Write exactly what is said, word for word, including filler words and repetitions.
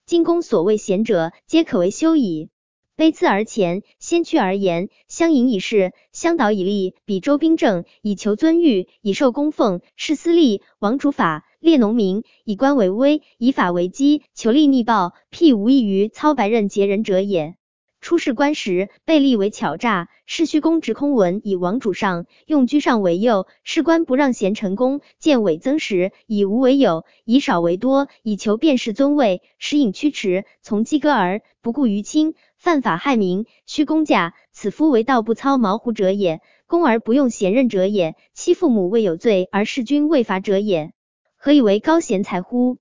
今公所谓贤者，皆可为修矣。卑次而前，先驱而言，相迎以事，相导以利，比周兵政，以求尊誉，以受供奉，事私利，王主法，列农民，以官为威，以法为基，求利逆报，辟无异于操白刃劫人者也。出仕官时，被立为巧诈，是虚公执空文以王主上，用居上为诱，士官不让贤臣公，见伪增时，以无为有，以少为多，以求辨识尊位，使引驱驰，从鸡歌儿，不顾于亲，犯法害民，虚公假，此夫为道不操毛胡者也，公而不用贤任者也，欺父母未有罪而弑君未罚者也。何以为高贤才乎？